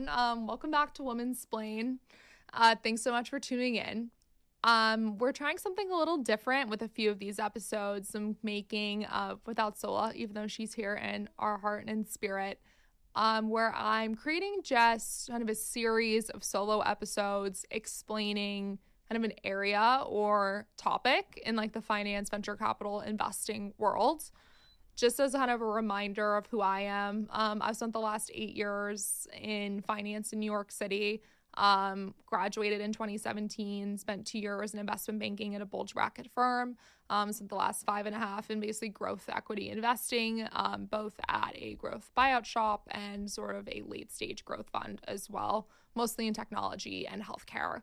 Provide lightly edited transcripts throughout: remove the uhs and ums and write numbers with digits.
everyone. Welcome back to Womansplain. Thanks so much for tuning in. We're trying something a little different with a few of these episodes. I'm making without Sola, even though she's here in our heart and spirit, where I'm creating just kind of a series of solo episodes explaining kind of an area or topic in like the finance, venture capital, investing world. Just as kind of a reminder of who I am, I've spent the last 8 years in finance in New York City, graduated in 2017, spent 2 years in investment banking at a bulge bracket firm, spent the last 5.5 in basically growth equity investing, both at a growth buyout shop and sort of a late stage growth fund as well, mostly in technology and healthcare.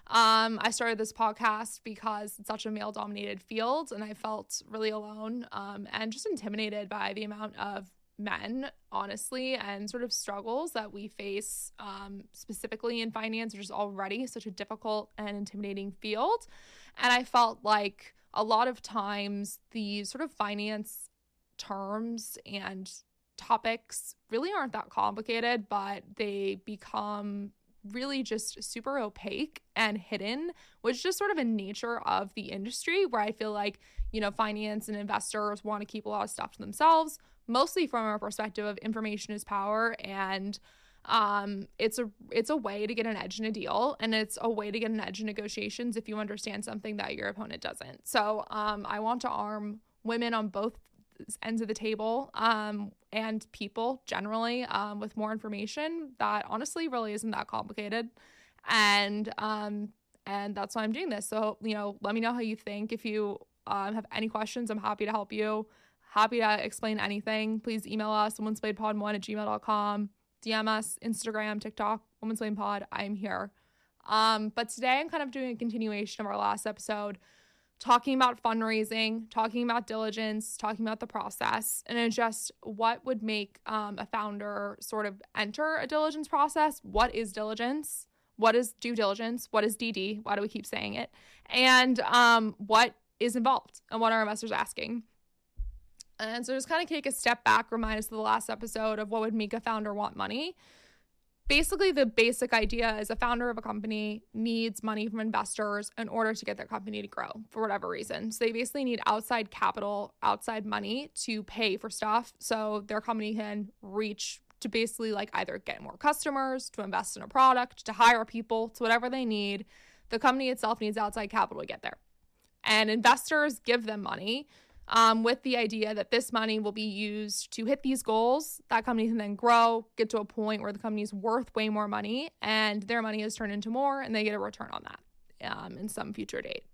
I started this podcast because it's such a male-dominated field, and I felt really alone and just intimidated by the amount of men, honestly, and sort of struggles that we face specifically in finance, which is already such a difficult and intimidating field. And I felt like a lot of times the sort of finance terms and topics really aren't that complicated, but they become really just super opaque and hidden, which is just sort of a nature of the industry where I feel like, finance and investors want to keep a lot of stuff to themselves, mostly from a perspective of information is power. And it's a way to get an edge in a deal, and it's a way to get an edge in negotiations if you understand something that your opponent doesn't. So I want to arm women on both ends of the table and people generally with more information that honestly really isn't that complicated, and that's why I'm doing this. So let me know how you think. If you have any questions, I'm happy to help you, happy to explain anything. Please email us womansplainpod1@gmail.com, DM us, Instagram, TikTok, womansplainpod. I'm here. But today I'm kind of doing a continuation of our last episode, talking about fundraising, talking about diligence, talking about the process, and it's just what would make a founder sort of enter a diligence process. What is diligence? What is due diligence? What is DD? Why do we keep saying it? And what is involved and what are investors asking? And so just kind of take a step back, remind us of the last episode of what would make a founder want money. Basically, the basic idea is a founder of a company needs money from investors in order to get their company to grow for whatever reason. So they basically need outside capital, outside money to pay for stuff so their company can reach to basically like either get more customers, to invest in a product, to hire people, to whatever they need. The company itself needs outside capital to get there. And investors give them money with the idea that this money will be used to hit these goals. That company can then grow, get to a point where the company is worth way more money, and their money is turned into more, and they get a return on that in some future date.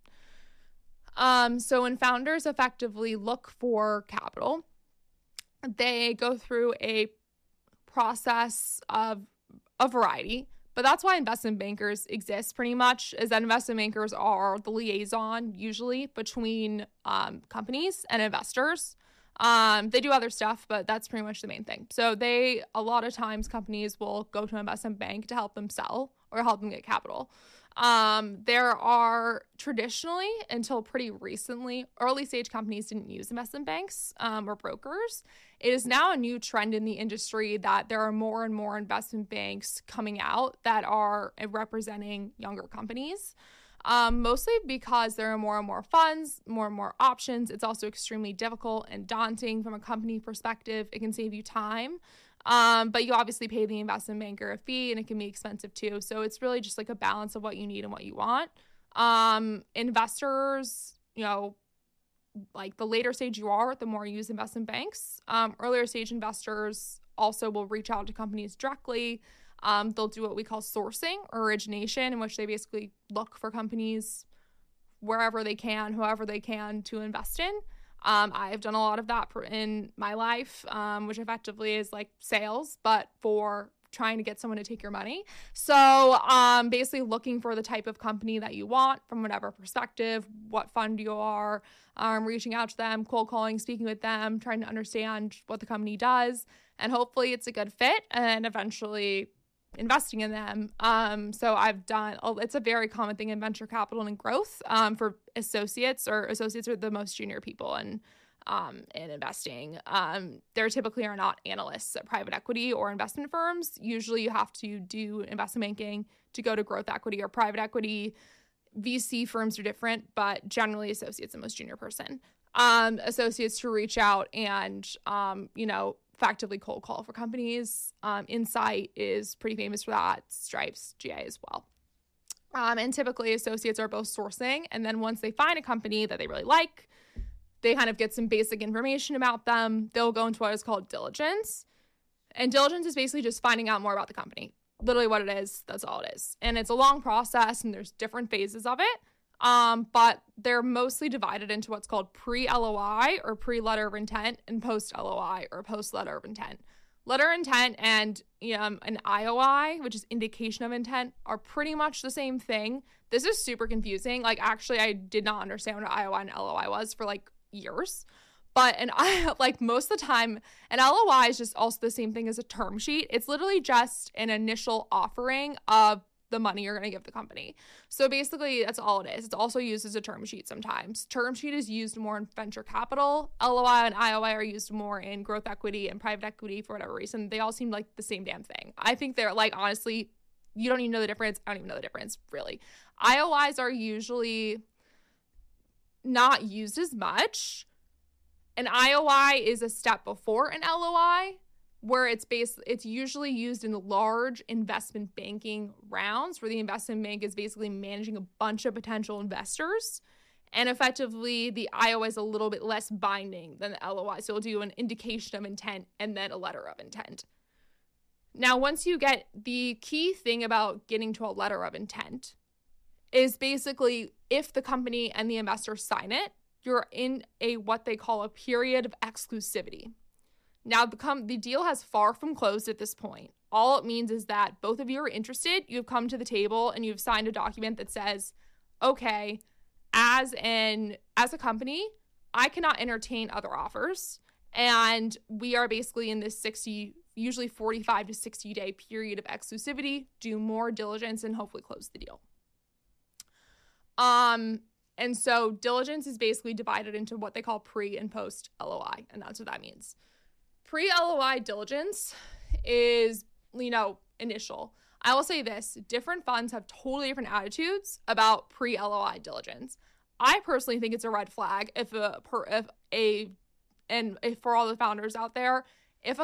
So when founders effectively look for capital, they go through a process of a variety. But that's why investment bankers exist pretty much, is that investment bankers are the liaison usually between companies and investors. They do other stuff, but that's pretty much the main thing. So a lot of times companies will go to an investment bank to help them sell or help them get capital. There are traditionally, until pretty recently, early stage companies didn't use investment banks or brokers. It is now a new trend in the industry that there are more and more investment banks coming out that are representing younger companies, mostly because there are more and more funds, more and more options. It's also extremely difficult and daunting from a company perspective. It can save you time. But you obviously pay the investment banker a fee, and it can be expensive too. So it's really just like a balance of what you need and what you want. Investors, like the later stage you are, the more you use investment banks. Earlier stage investors also will reach out to companies directly. They'll do what we call sourcing or origination, in which they basically look for companies wherever they can, whoever they can to invest in. I've done a lot of that in my life, which effectively is like sales, but for trying to get someone to take your money. So basically looking for the type of company that you want from whatever perspective, what fund you are, reaching out to them, cold calling, speaking with them, trying to understand what the company does, and hopefully it's a good fit, and eventually investing in them. So it's a very common thing in venture capital and growth for associates, or associates are the most junior people. And in investing. There typically are not analysts at private equity or investment firms. Usually you have to do investment banking to go to growth equity or private equity. VC firms are different, but generally associates the most junior person. Associates to reach out and, effectively cold call for companies. Insight is pretty famous for that. Stripes, GA as well. And typically associates are both sourcing. And then once they find a company that they really like, they kind of get some basic information about them. They'll go into what is called diligence. And diligence is basically just finding out more about the company. Literally what it is, that's all it is. And it's a long process and there's different phases of it. But they're mostly divided into what's called pre-LOI or pre-letter of intent and post-LOI or post-letter of intent. Letter of intent and an IOI, which is indication of intent, are pretty much the same thing. This is super confusing. Like, actually, I did not understand what an IOI and LOI was for years. But most of the time, an LOI is just also the same thing as a term sheet. It's literally just an initial offering of the money you're going to give the company. So basically, that's all it is. It's also used as a term sheet sometimes. Term sheet is used more in venture capital. LOI and IOI are used more in growth equity and private equity for whatever reason. They all seem like the same damn thing. I think they're honestly, you don't even know the difference. I don't even know the difference, really. IOIs are usually not used as much. An IOI is a step before an LOI, where it's usually used in large investment banking rounds where the investment bank is basically managing a bunch of potential investors. And effectively, the IOI is a little bit less binding than the LOI. So it'll do an indication of intent and then a letter of intent. Now, once you get the key thing about getting to a letter of intent is basically if the company and the investor sign it, you're in what they call a period of exclusivity. Now, the deal has far from closed at this point. All it means is that both of you are interested. You've come to the table and you've signed a document that says, okay, as a company, I cannot entertain other offers. And we are basically in this usually 45 to 60 day period of exclusivity, do more diligence and hopefully close the deal. And so diligence is basically divided into what they call pre and post LOI. And that's what that means. Pre-LOI diligence is, initial. I will say this, different funds have totally different attitudes about pre-LOI diligence. I personally think it's a red flag for all the founders out there, if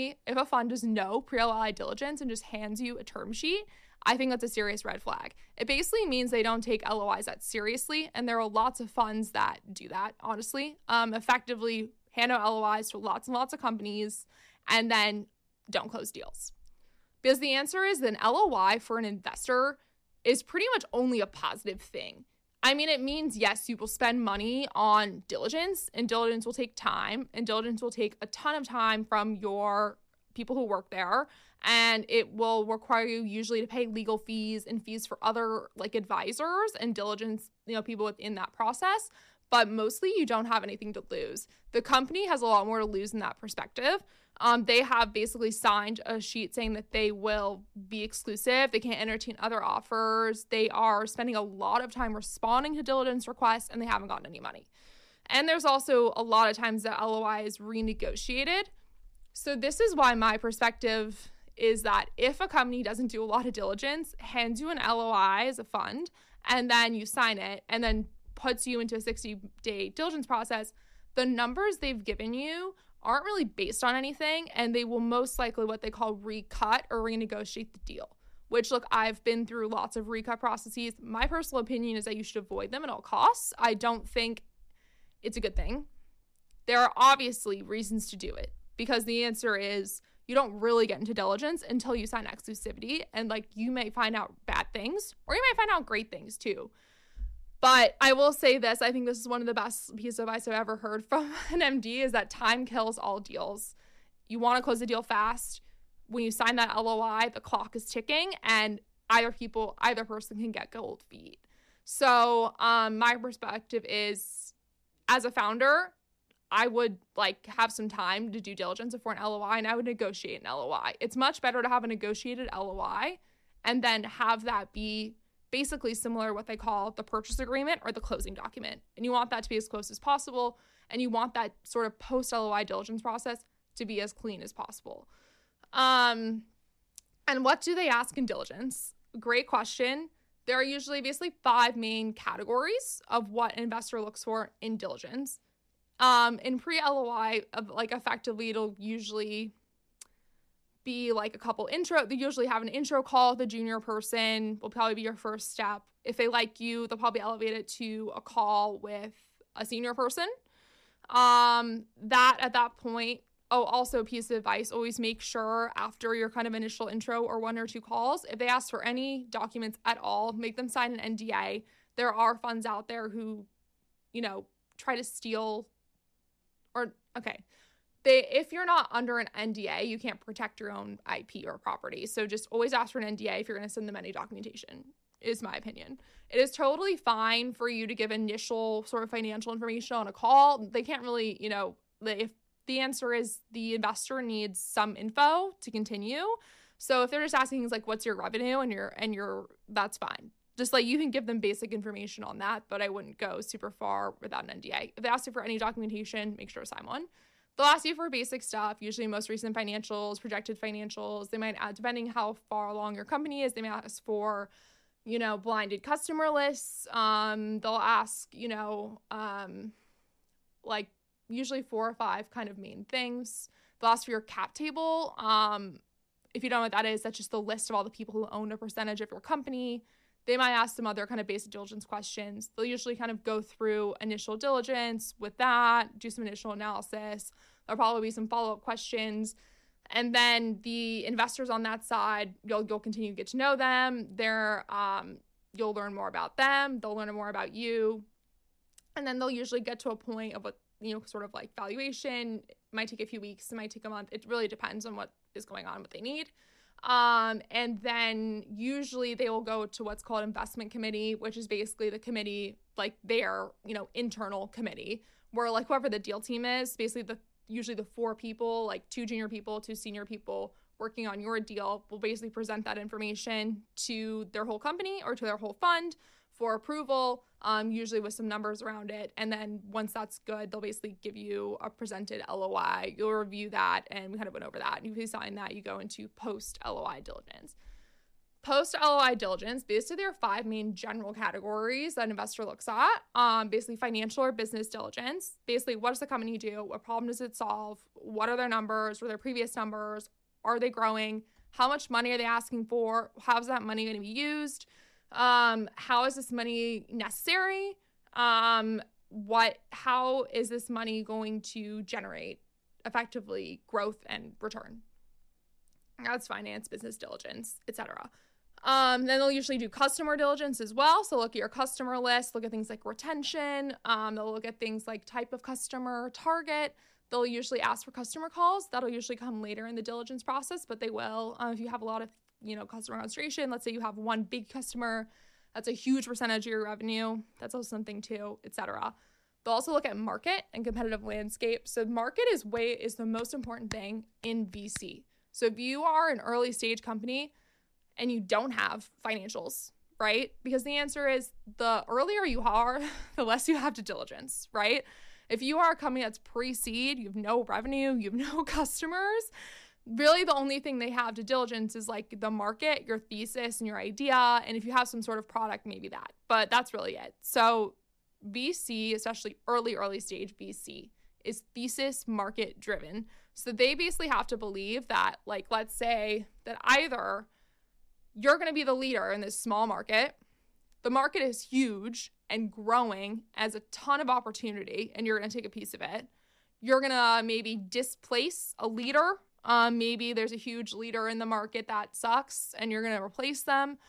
a fund does no pre-LOI diligence and just hands you a term sheet, I think that's a serious red flag. It basically means they don't take LOIs that seriously, and there are lots of funds that do that, honestly. Effectively hand out LOIs to lots and lots of companies and then don't close deals. Because the answer is that an LOI for an investor is pretty much only a positive thing. I mean, it means, yes, you will spend money on diligence, and diligence will take time, and diligence will take a ton of time from your people who work there, and it will require you usually to pay legal fees and fees for other advisors and diligence, people within that process. But mostly you don't have anything to lose. The company has a lot more to lose in that perspective. They have basically signed a sheet saying that they will be exclusive. They can't entertain other offers. They are spending a lot of time responding to diligence requests, and they haven't gotten any money. And there's also a lot of times that LOI is renegotiated. So this is why my perspective is that if a company doesn't do a lot of diligence, hands you an LOI as a fund, and then you sign it, and then puts you into a 60-day diligence process, the numbers they've given you aren't really based on anything, and they will most likely what they call recut or renegotiate the deal, which, look, I've been through lots of recut processes. My personal opinion is that you should avoid them at all costs. I don't think it's a good thing. There are obviously reasons to do it, because the answer is you don't really get into diligence until you sign exclusivity, and you may find out bad things, or you might find out great things too. But I will say this, I think this is one of the best pieces of advice I've ever heard from an MD, is that time kills all deals. You want to close the deal fast. When you sign that LOI, the clock is ticking, and either person can get cold feet. So my perspective is, as a founder, I would have some time to do diligence before an LOI, and I would negotiate an LOI. It's much better to have a negotiated LOI and then have that be basically similar to what they call the purchase agreement or the closing document. And you want that to be as close as possible. And you want that sort of post-LOI diligence process to be as clean as possible. And what do they ask in diligence? Great question. There are usually basically 5 main categories of what an investor looks for in diligence. In pre-LOI, like effectively, it'll usually be like a couple they usually have an intro call with a junior person, will probably be your first step. If they like you, they'll probably elevate it to a call with a senior person. That at that point, also a piece of advice, always make sure after your kind of initial intro or 1 or 2 calls, if they ask for any documents at all, make them sign an NDA. There are funds out there who, try to steal if you're not under an NDA, you can't protect your own IP or property. So just always ask for an NDA if you're going to send them any documentation, is my opinion. It is totally fine for you to give initial sort of financial information on a call. They can't really, if the answer is the investor needs some info to continue. So if they're just asking things like, what's your revenue and your, that's fine. Just like you can give them basic information on that, but I wouldn't go super far without an NDA. If they ask you for any documentation, make sure to sign one. They'll ask you for basic stuff, usually most recent financials, projected financials. They might add, depending how far along your company is, they might ask for, blinded customer lists. They'll ask, like usually 4 or 5 kind of main things. They'll ask for your cap table. If you don't know what that is, that's just the list of all the people who own a percentage of your company. They might ask some other kind of basic diligence questions. They'll usually kind of go through initial diligence with that, do some initial analysis. There'll probably be some follow-up questions. And then the investors on that side, you'll continue to get to know them. You'll learn more about them. They'll learn more about you. And then they'll usually get to a point of what, sort of like valuation. It might take a few weeks. It might take a month. It really depends on what is going on, what they need. And then usually they will go to what's called investment committee, which is basically the committee, like their, internal committee, where like whoever the deal team is, basically usually the 4 people, like 2 junior people, 2 senior people working on your deal will basically present that information to their whole company or to their whole fund for approval, usually with some numbers around it. And then once that's good, they'll basically give you a presented LOI. You'll review that, and we kind of went over that. And if you sign that, you go into post-LOI diligence. Post-LOI diligence, basically there are 5 main general categories that an investor looks at. Basically financial or business diligence. Basically, what does the company do? What problem does it solve? What are their numbers or their previous numbers? Are they growing? How much money are they asking for? How's that money going to be used? How is this money necessary? How is this money going to generate effectively growth and return? That's finance, business diligence, etc. Then they'll usually do customer diligence as well. So look at your customer list, look at things like retention. They'll look at things like type of customer, target. They'll usually ask for customer calls. That'll usually come later in the diligence process, but they will. If you have a lot of customer concentration, let's say you have one big customer, that's a huge percentage of your revenue. That's also something too, etc. They'll also look at market and competitive landscape. So market is the most important thing in VC. So if you are an early stage company and you don't have financials, right? Because the answer is the earlier you are, the less you have to diligence, right? If you are a company that's pre-seed, you have no revenue, you have no customers, really the only thing they have to diligence is like the market, your thesis and your idea. And if you have some sort of product, maybe that, but that's really it. So VC, especially early stage VC, is thesis market driven. So they basically have to believe that, like, let's say that either you're going to be the leader in this small market, the market is huge and growing as a ton of opportunity, and you're going to take a piece of it. You're going to maybe displace a leader. Maybe there's a huge leader in the market that sucks and you're going to replace them.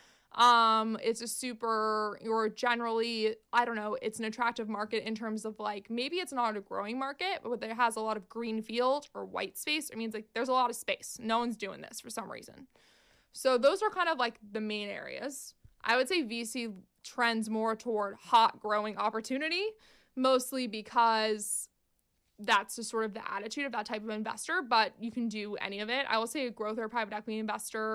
Or generally, I don't know, it's an attractive market in terms of like, maybe it's not a growing market, but it has a lot of green field or white space. It means like there's a lot of space. No one's doing this for some reason. So those are kind of like the main areas. I would say VC trends more toward hot growing opportunity, mostly because that's just sort of the attitude of that type of investor, but you can do any of it. I will say a growth or private equity investor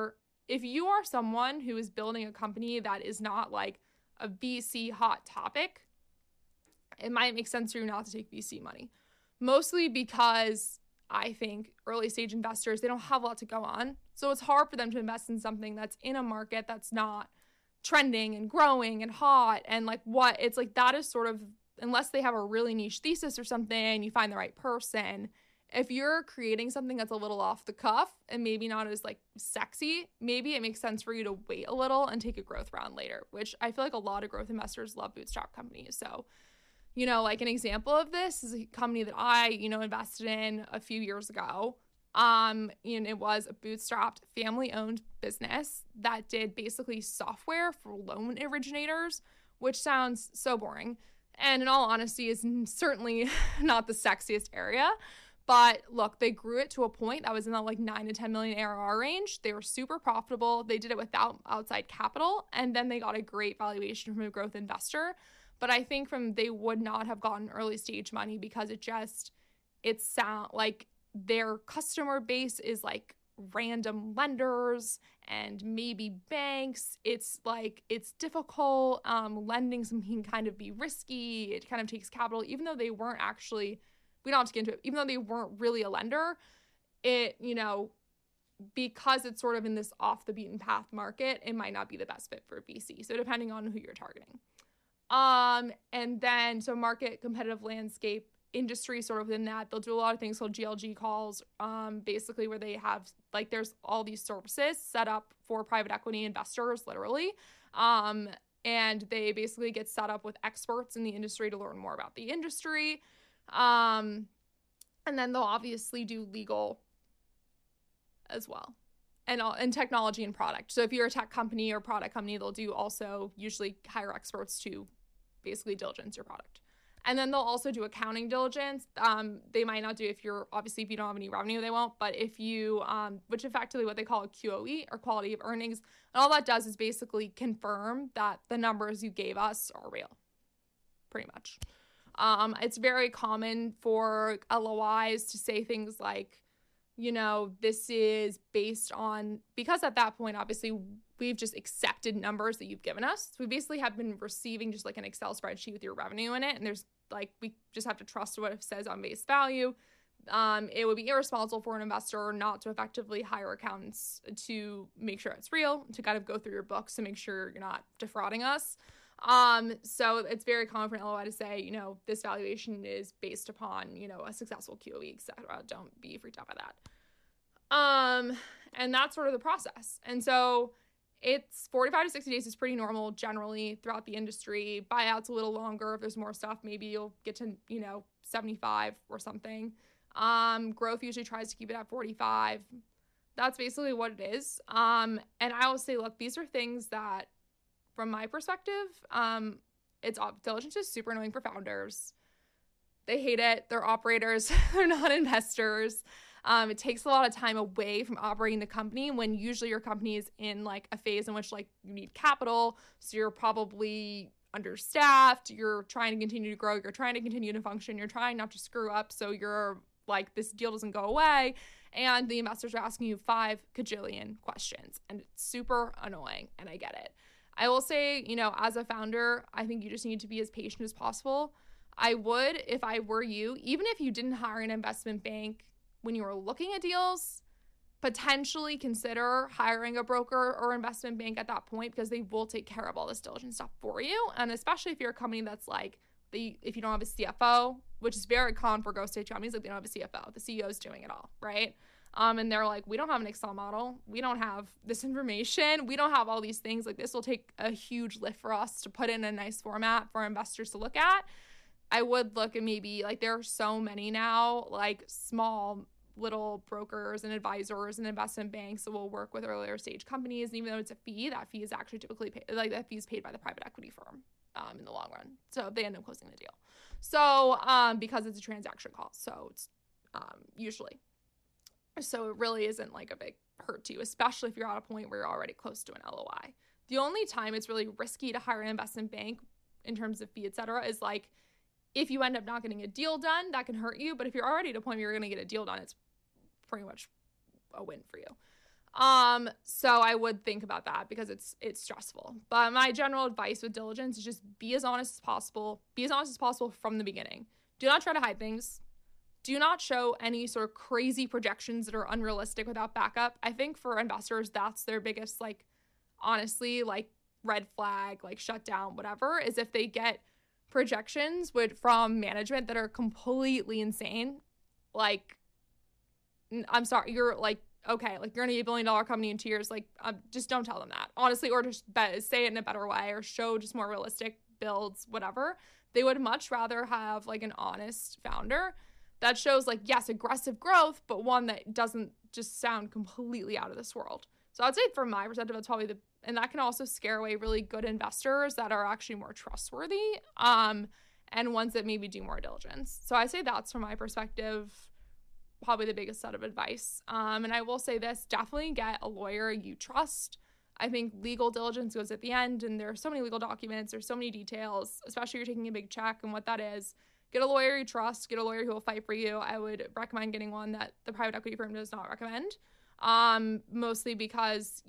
if you are someone who is building a company that is not like a VC hot topic, it might make sense for you not to take VC money. Mostly because I think early stage investors, they don't have a lot to go on. So it's hard for them to invest in something that's in a market that's not trending and growing and hot. And like what it's like, that is sort of, unless they have a really niche thesis or something, you find the right person. If you're creating something that's a little off the cuff and maybe not as like sexy, maybe it makes sense for you to wait a little and take a growth round later, which I feel like a lot of growth investors love bootstrap companies. So, you know, like an example of this is a company that I, you know, invested in a few years ago. And it was a bootstrapped family-owned business that did basically software for loan originators, which sounds so boring. And in all honesty, is certainly not the sexiest area. But look, they grew it to a point that was in that like 9 to 10 million ARR range. They were super profitable. They did it without outside capital. And then they got a great valuation from a growth investor. But I think they would not have gotten early stage money because it sound like their customer base is like random lenders and maybe banks. It's like, it's difficult. Lending can kind of be risky. It kind of takes capital, even though they weren't actually, we don't have to get into it, even though they weren't really a lender, it, you know, because it's sort of in this off the beaten path market, it might not be the best fit for VC. So depending on who you're targeting. And then, so market, competitive landscape, industry sort of within that, they'll do a lot of things called GLG calls, basically where they have, like, there's all these services set up for private equity investors, literally. And they basically get set up with experts in the industry to learn more about the industry. And then they'll obviously do legal as well. And technology and product. So if you're a tech company or product company, they'll do also usually hire experts to basically diligence your product. And then they'll also do accounting diligence. They might not do, if you don't have any revenue, they won't. But if you, which effectively what they call a QOE, or quality of earnings. And all that does is basically confirm that the numbers you gave us are real, pretty much. It's very common for LOIs to say things like, you know, this is based on, because at that point, obviously, we've just accepted numbers that you've given us. So we basically have been receiving just like an Excel spreadsheet with your revenue in it. And there's like, we just have to trust what it says on base value. It would be irresponsible for an investor not to effectively hire accountants to make sure it's real, to kind of go through your books to make sure you're not defrauding us. So it's very common for an LOI to say, you know, this valuation is based upon, you know, a successful QOE, etc. Don't be freaked out by that. And that's sort of the process. And so it's 45 to 60 days is pretty normal generally throughout the industry. Buyouts a little longer. If there's more stuff, maybe you'll get to, you know, 75 or something. Growth usually tries to keep it at 45. That's basically what it is. And I will say, look, these are things that, from my perspective, diligence is super annoying for founders. They hate it. They're operators. They're not investors. It takes a lot of time away from operating the company when usually your company is in like a phase in which like you need capital. So you're probably understaffed. You're trying to continue to grow. You're trying to continue to function. You're trying not to screw up. So you're like, this deal doesn't go away. And the investors are asking you 5 kajillion questions. And it's super annoying. And I get it. I will say, you know, as a founder, I think you just need to be as patient as possible. I would, if I were you, even if you didn't hire an investment bank when you were looking at deals, potentially consider hiring a broker or investment bank at that point, because they will take care of all this diligence stuff for you. And especially if you're a company that's like, if you don't have a CFO, which is very common for growth stage companies, like they don't have a CFO, the CEO is doing it all, right? And they're like, we don't have an Excel model. We don't have this information. We don't have all these things. Like, this will take a huge lift for us to put in a nice format for investors to look at. I would look at maybe, like, there are so many now, like small little brokers and advisors and investment banks that will work with earlier stage companies. And even though it's a fee, that fee is actually typically paid, like that fee is paid by the private equity firm in the long run. So they end up closing the deal. So because it's a transaction cost. So it's usually. So it really isn't like a big hurt to you, especially if you're at a point where you're already close to an LOI. The only time it's really risky to hire an investment bank in terms of fee, et cetera, is like if you end up not getting a deal done, that can hurt you. But if you're already at a point where you're going to get a deal done, it's pretty much a win for you. So I would think about that because it's stressful. But my general advice with diligence is just be as honest as possible. Be as honest as possible from the beginning. Do not try to hide things. Do not show any sort of crazy projections that are unrealistic without backup. I think for investors, that's their biggest, like, honestly, like, red flag, like, shut down, whatever, is if they get projections from management that are completely insane. Like, I'm sorry, you're like, okay, like, you're gonna be $1 billion company in 2 years. Like, just don't tell them that, honestly, or just say it in a better way, or show just more realistic builds, whatever. They would much rather have, like, an honest founder that shows, like, yes, aggressive growth, but one that doesn't just sound completely out of this world. So I'd say from my perspective, that's probably and that can also scare away really good investors that are actually more trustworthy, and ones that maybe do more diligence. So I say that's, from my perspective, probably the biggest set of advice. And I will say this, definitely get a lawyer you trust. I think legal diligence goes at the end, and there are so many legal documents, there's so many details, especially if you're taking a big check and what that is. Get a lawyer you trust, get a lawyer who will fight for you. I would recommend getting one that the private equity firm does not recommend. Mostly because,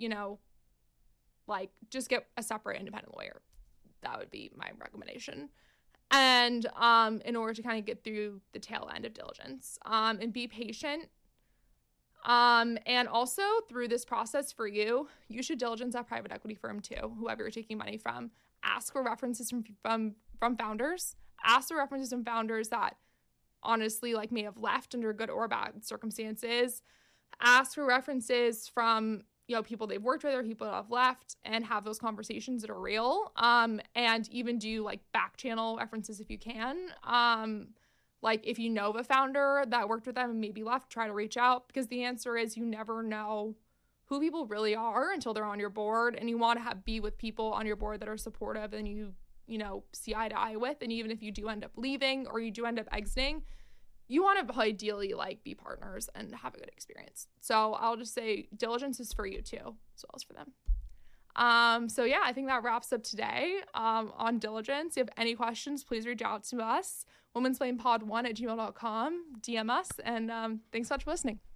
like, just get a separate independent lawyer. That would be my recommendation. And in order to kind of get through the tail end of diligence, and be patient. And also through this process for you should diligence that private equity firm too, whoever you're taking money from. Ask for references from founders. Ask for references from founders that honestly, like, may have left under good or bad circumstances. Ask for references from, people they've worked with or people that have left, and have those conversations that are real. And even do, like, back channel references if you can. Like, if you know of a founder that worked with them and maybe left, try to reach out, because the answer is you never know who people really are until they're on your board, and you want to be with people on your board that are supportive and you see eye to eye with. And even if you do end up leaving or you do end up exiting, you want to ideally, like, be partners and have a good experience. So I'll just say diligence is for you too, as well as for them. So yeah, I think that wraps up today on diligence. If you have any questions, please reach out to us, womansplainpod1@gmail.com, DM us, and thanks so much for listening.